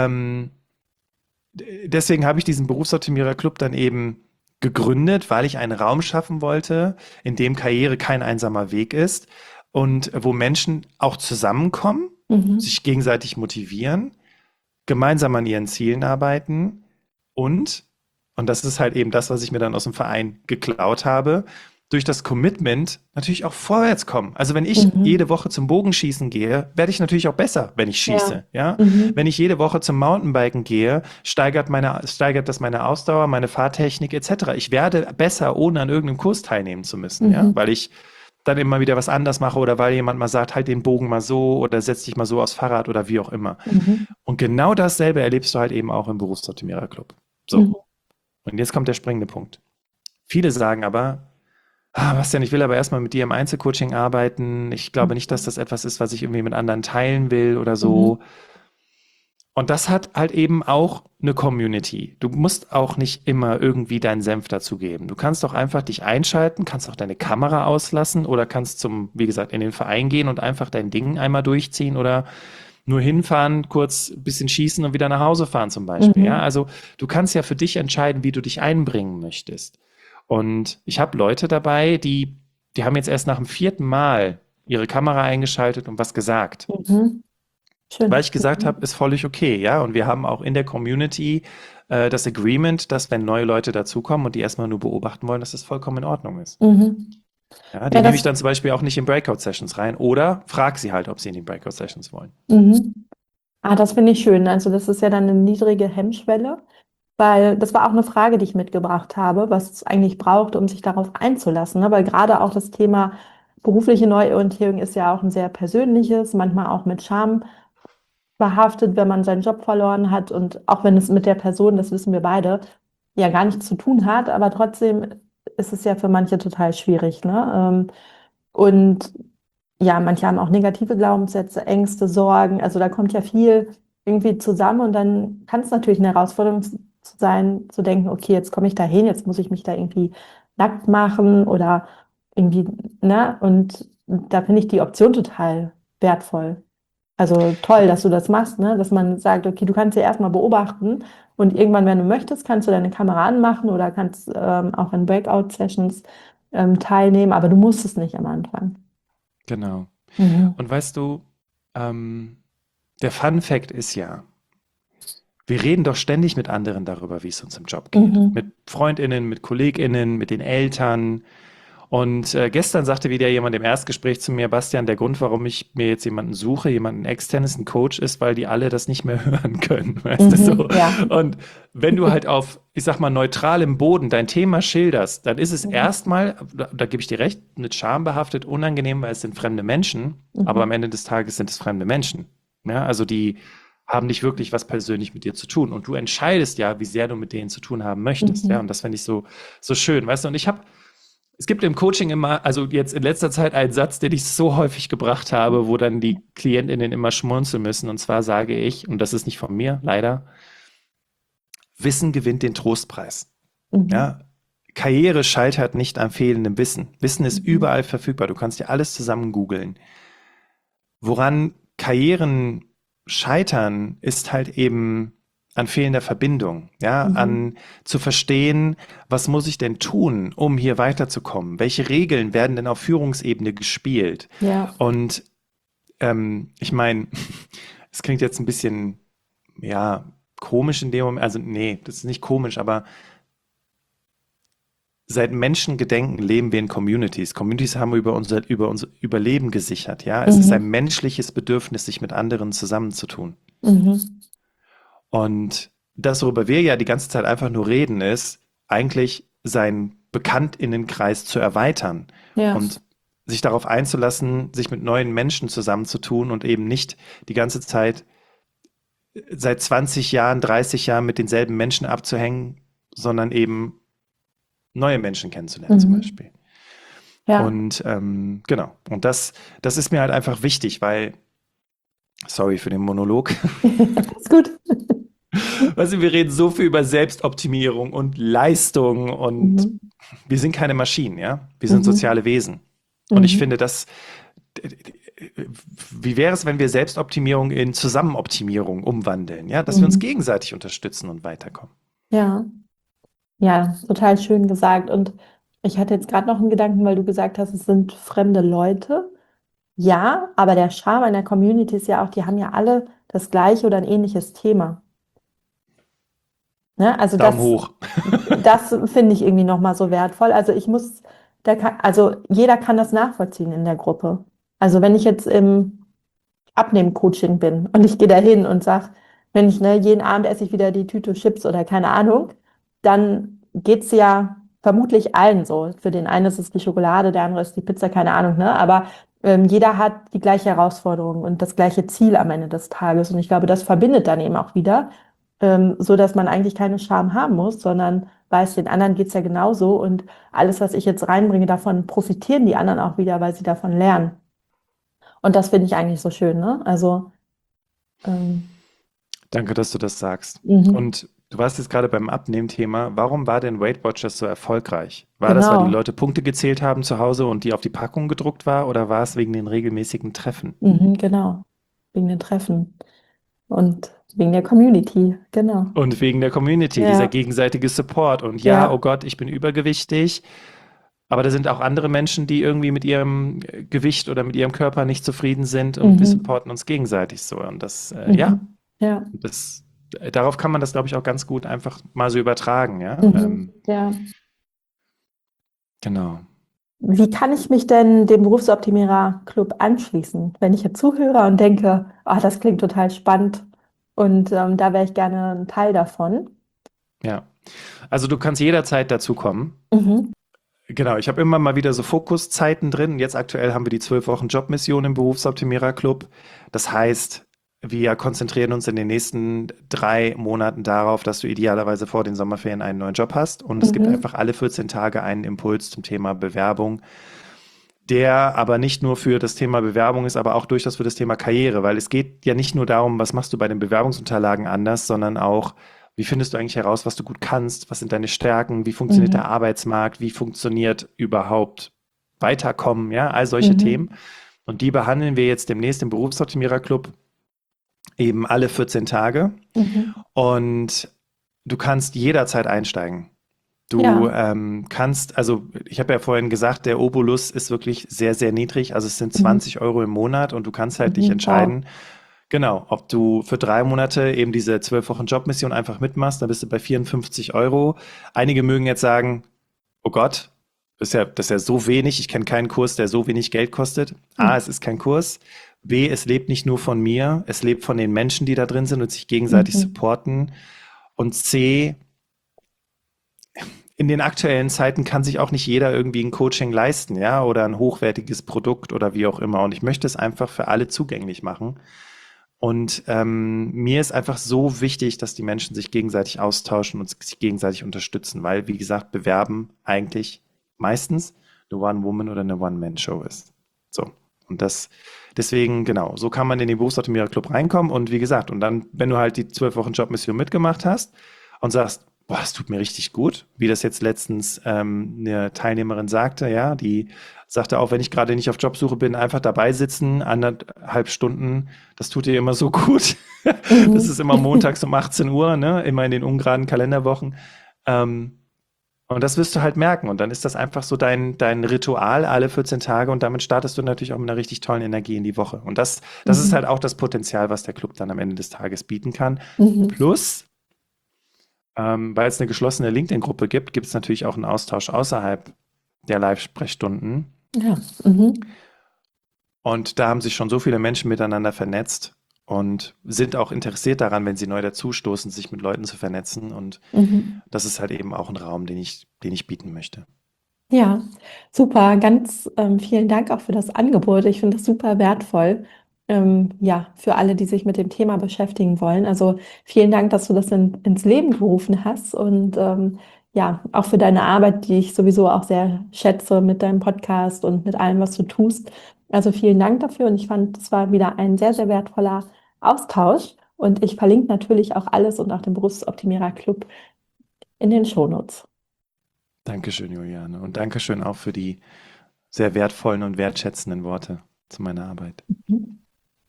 deswegen habe ich diesen Berufsoptimierer-Club dann eben gegründet, weil ich einen Raum schaffen wollte, in dem Karriere kein einsamer Weg ist und wo Menschen auch zusammenkommen, sich gegenseitig motivieren, gemeinsam an ihren Zielen arbeiten und das ist halt eben das, was ich mir dann aus dem Verein geklaut habe, durch das Commitment natürlich auch vorwärts kommen. Also wenn ich jede Woche zum Bogenschießen gehe, werde ich natürlich auch besser, wenn ich schieße. Ja? Wenn ich jede Woche zum Mountainbiken gehe, steigert das meine Ausdauer, meine Fahrtechnik etc. Ich werde besser, ohne an irgendeinem Kurs teilnehmen zu müssen, ja? Weil ich dann immer wieder was anders mache oder weil jemand mal sagt, halt den Bogen mal so oder setz dich mal so aufs Fahrrad oder wie auch immer. Und genau dasselbe erlebst du halt eben auch im Berufsoptimierer-Club. So. Und jetzt kommt der springende Punkt. Viele sagen aber, Bastian, ich will aber erstmal mit dir im Einzelcoaching arbeiten. Ich glaube nicht, dass das etwas ist, was ich irgendwie mit anderen teilen will oder so. Und das hat halt eben auch eine Community. Du musst auch nicht immer irgendwie deinen Senf dazugeben. Du kannst doch einfach dich einschalten, kannst auch deine Kamera auslassen oder kannst wie gesagt, in den Verein gehen und einfach dein Ding einmal durchziehen oder nur hinfahren, kurz ein bisschen schießen und wieder nach Hause fahren zum Beispiel. Ja, also du kannst ja für dich entscheiden, wie du dich einbringen möchtest. Und ich habe Leute dabei, die haben jetzt erst nach dem 4. Mal ihre Kamera eingeschaltet und was gesagt. Schön. Weil ich gesagt habe, ist völlig okay, ja. Und wir haben auch in der Community das Agreement, dass wenn neue Leute dazukommen und die erstmal nur beobachten wollen, dass das vollkommen in Ordnung ist. Ja, die nehme ich dann zum Beispiel auch nicht in Breakout-Sessions rein oder frag sie halt, ob sie in die Breakout-Sessions wollen. Das finde ich schön. Also das ist ja dann eine niedrige Hemmschwelle, weil das war auch eine Frage, die ich mitgebracht habe, was es eigentlich braucht, um sich darauf einzulassen. Ne? Weil gerade auch das Thema berufliche Neuorientierung ist ja auch ein sehr persönliches, manchmal auch mit Scham behaftet, wenn man seinen Job verloren hat und auch wenn es mit der Person, das wissen wir beide, ja gar nichts zu tun hat, aber trotzdem ist es ja für manche total schwierig, ne? Und ja, manche haben auch negative Glaubenssätze, Ängste, Sorgen, also da kommt ja viel irgendwie zusammen und dann kann es natürlich eine Herausforderung sein, zu denken, okay, jetzt komme ich da hin, jetzt muss ich mich da irgendwie nackt machen oder irgendwie, ne? Und da finde ich die Option total wertvoll. Also toll, dass du das machst, ne? Dass man sagt, okay, du kannst ja erstmal beobachten und irgendwann, wenn du möchtest, kannst du deine Kamera anmachen oder kannst auch in Breakout-Sessions teilnehmen, aber du musst es nicht am Anfang. Genau. Und weißt du, der Fun Fact ist ja, wir reden doch ständig mit anderen darüber, wie es uns im Job geht. Mit FreundInnen, mit KollegInnen, mit den Eltern. Und gestern sagte wieder jemand im Erstgespräch zu mir, Bastian, der Grund, warum ich mir jetzt jemanden suche, jemanden externes, einen Coach, ist, weil die alle das nicht mehr hören können. Weißt du so? Ja. Und wenn du halt auf, ich sag mal, neutralem Boden dein Thema schilderst, dann ist es erstmal, da gebe ich dir recht, mit Scham behaftet, unangenehm, weil es sind fremde Menschen, aber am Ende des Tages sind es fremde Menschen. Ja, also die haben nicht wirklich was persönlich mit dir zu tun. Und du entscheidest ja, wie sehr du mit denen zu tun haben möchtest. Ja, und das finde ich so schön. Weißt du, und es gibt im Coaching immer, also jetzt in letzter Zeit einen Satz, den ich so häufig gebracht habe, wo dann die KlientInnen immer schmunzeln müssen. Und zwar sage ich, und das ist nicht von mir, leider, Wissen gewinnt den Trostpreis. Ja, Karriere scheitert nicht am fehlenden Wissen. Wissen ist überall verfügbar. Du kannst dir alles zusammen googeln. Woran Karrieren scheitern, ist halt eben an fehlender Verbindung, ja, an zu verstehen, was muss ich denn tun, um hier weiterzukommen? Welche Regeln werden denn auf Führungsebene gespielt? Ja. Und ich meine, es klingt jetzt ein bisschen, ja, komisch in dem Moment, also nee, das ist nicht komisch, aber seit Menschengedenken leben wir in Communities. Communities haben über unser Überleben gesichert, ja. Es ist ein menschliches Bedürfnis, sich mit anderen zusammenzutun. Und das, worüber wir ja die ganze Zeit einfach nur reden, ist eigentlich seinen BekanntInnenkreis zu erweitern und sich darauf einzulassen, sich mit neuen Menschen zusammenzutun und eben nicht die ganze Zeit seit 20 Jahren, 30 Jahren mit denselben Menschen abzuhängen, sondern eben neue Menschen kennenzulernen zum Beispiel. Ja. Und genau, und das ist mir halt einfach wichtig, weil, sorry für den Monolog, Ist gut. Weißt du, wir reden so viel über Selbstoptimierung und Leistung und Mhm. wir sind keine Maschinen, ja? Wir sind Mhm. soziale Wesen. Und ich Mhm. finde, wie wäre es, wenn wir Selbstoptimierung in Zusammenoptimierung umwandeln, ja? Dass wir uns Mhm. gegenseitig unterstützen und weiterkommen. Ja, ja, total schön gesagt. Und ich hatte jetzt gerade noch einen Gedanken, weil du gesagt hast, es sind fremde Leute. Ja, aber der Charme einer Community ist ja auch, die haben ja alle das gleiche oder ein ähnliches Thema. Ne? Also Daumen das, hoch. das finde ich irgendwie nochmal so wertvoll. Also also jeder kann das nachvollziehen in der Gruppe. Also wenn ich jetzt im Abnehmen-Coaching bin und ich gehe da hin und sage, Mensch, ne, jeden Abend esse ich wieder die Tüte Chips oder keine Ahnung, dann geht es ja vermutlich allen so. Für den einen ist es die Schokolade, der andere ist die Pizza, keine Ahnung, ne? Aber jeder hat die gleiche Herausforderung und das gleiche Ziel am Ende des Tages. Und ich glaube, das verbindet dann eben auch wieder, so dass man eigentlich keine Scham haben muss, sondern weiß, den anderen geht es ja genauso und alles, was ich jetzt reinbringe, davon profitieren die anderen auch wieder, weil sie davon lernen. Und das finde ich eigentlich so schön, ne? Also, Danke, dass du das sagst. mhm, Und du warst jetzt gerade beim Abnehmen-Thema. Warum war denn Weight Watchers so erfolgreich? War das, weil die genau. Leute Punkte gezählt haben zu Hause und die auf die Packung gedruckt war, oder war es wegen den regelmäßigen Treffen? Mhm, genau. Wegen den Treffen und wegen der Community. Genau. Und wegen der Community, dieser Ja, gegenseitige Support. Und ja, oh ja. Gott, ich bin übergewichtig, aber da sind auch andere Menschen, die irgendwie mit ihrem Gewicht oder mit ihrem Körper nicht zufrieden sind und wir Mhm, supporten uns gegenseitig so. Und das, ja, mhm, ja. das, darauf kann man das, glaube ich, auch ganz gut einfach mal so übertragen, ja. Mhm, ja. Genau. Wie kann ich mich denn dem Berufsoptimierer Club anschließen, wenn ich jetzt zuhöre und denke, ah, das klingt total spannend und da wäre ich gerne ein Teil davon? Ja. Also du kannst jederzeit dazu kommen. Mhm, Genau, ich habe immer mal wieder so Fokuszeiten drin. Jetzt aktuell haben wir die 12 Wochen Jobmission im Berufsoptimierer Club. Das heißt, wir konzentrieren uns in den nächsten 3 Monaten darauf, dass du idealerweise vor den Sommerferien einen neuen Job hast. Und es gibt mhm, einfach alle 14 Tage einen Impuls zum Thema Bewerbung, der aber nicht nur für das Thema Bewerbung ist, aber auch durchaus für das Thema Karriere, weil es geht ja nicht nur darum, was machst du bei den Bewerbungsunterlagen anders, sondern auch, wie findest du eigentlich heraus, was du gut kannst, was sind deine Stärken, wie funktioniert der mhm, Arbeitsmarkt, wie funktioniert überhaupt Weiterkommen, ja, all solche Themen. mhm, Und die behandeln wir jetzt demnächst im Berufsoptimierer Club eben alle 14 Tage. mhm. Und du kannst jederzeit einsteigen. Du Ja. kannst, also ich habe ja vorhin gesagt, der Obolus ist wirklich sehr, sehr niedrig. Also es sind Mhm, 20 € im Monat und du kannst halt dich mhm. Wow. entscheiden, genau, ob du für 3 Monate eben diese 12 Wochen Jobmission einfach mitmachst, dann bist du bei 54 €. Einige mögen jetzt sagen, oh Gott, das ist ja so wenig. Ich kenne keinen Kurs, der so wenig Geld kostet. A, Mhm. es ist kein Kurs. B, es lebt nicht nur von mir, es lebt von den Menschen, die da drin sind und sich gegenseitig Mhm. supporten. Und C, in den aktuellen Zeiten kann sich auch nicht jeder irgendwie ein Coaching leisten, ja, oder ein hochwertiges Produkt oder wie auch immer. Und ich möchte es einfach für alle zugänglich machen. Und mir ist einfach so wichtig, dass die Menschen sich gegenseitig austauschen und sich gegenseitig unterstützen, weil, wie gesagt, Bewerben eigentlich meistens eine One-Woman- oder eine One-Man-Show ist. So. Und deswegen, genau, so kann man in den Berufsoptimierer Club reinkommen. Und wie gesagt, und dann, wenn du halt die 12 Wochen Jobmission mitgemacht hast und sagst, boah, das tut mir richtig gut, wie das jetzt letztens eine Teilnehmerin sagte, ja, die sagte auch, wenn ich gerade nicht auf Jobsuche bin, einfach dabei sitzen, 1,5 Stunden, das tut ihr immer so gut. Das ist Mhm. immer montags um 18 Uhr, ne? Immer in den ungeraden Kalenderwochen. Ähm, und das wirst du halt merken. Und dann ist das einfach so dein Ritual alle 14 Tage und damit startest du natürlich auch mit einer richtig tollen Energie in die Woche. Und das ist halt Mhm. auch das Potenzial, was der Club dann am Ende des Tages bieten kann. Mhm. Plus, weil es eine geschlossene LinkedIn-Gruppe gibt, gibt es natürlich auch einen Austausch außerhalb der Live-Sprechstunden. Ja. Mhm. Und da haben sich schon so viele Menschen miteinander vernetzt und sind auch interessiert daran, wenn sie neu dazustoßen, sich mit Leuten zu vernetzen. Und Mhm. das ist halt eben auch ein Raum, den ich bieten möchte. Ja, super. Ganz vielen Dank auch für das Angebot. Ich finde das super wertvoll. Ja, für alle, die sich mit dem Thema beschäftigen wollen. Also vielen Dank, dass du das ins Leben gerufen hast und ja, auch für deine Arbeit, die ich sowieso auch sehr schätze mit deinem Podcast und mit allem, was du tust. Also vielen Dank dafür und ich fand, es war wieder ein sehr, sehr wertvoller Austausch. Und ich verlinke natürlich auch alles und auch den Berufsoptimierer Club in den Shownotes. Dankeschön, Juliane. Und Dankeschön auch für die sehr wertvollen und wertschätzenden Worte zu meiner Arbeit. Mhm.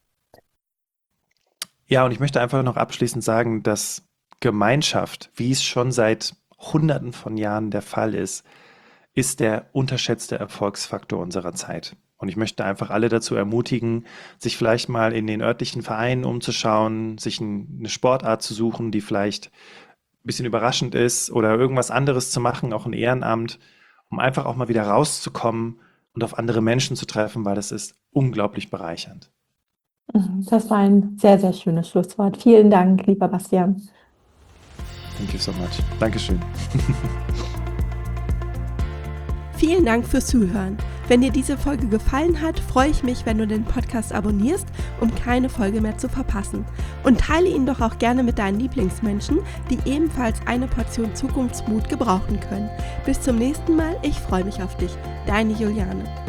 Ja, und ich möchte einfach noch abschließend sagen, dass Gemeinschaft, wie es schon seit Hunderten von Jahren der Fall ist der unterschätzte Erfolgsfaktor unserer Zeit. Und ich möchte einfach alle dazu ermutigen, sich vielleicht mal in den örtlichen Vereinen umzuschauen, sich eine Sportart zu suchen, die vielleicht ein bisschen überraschend ist oder irgendwas anderes zu machen, auch ein Ehrenamt, um einfach auch mal wieder rauszukommen und auf andere Menschen zu treffen, weil das ist unglaublich bereichernd. Das war ein sehr, sehr schönes Schlusswort. Vielen Dank, lieber Bastian. Thank you so much. Dankeschön. Vielen Dank fürs Zuhören. Wenn dir diese Folge gefallen hat, freue ich mich, wenn du den Podcast abonnierst, um keine Folge mehr zu verpassen. Und teile ihn doch auch gerne mit deinen Lieblingsmenschen, die ebenfalls eine Portion Zukunftsmut gebrauchen können. Bis zum nächsten Mal, ich freue mich auf dich. Deine Juliane.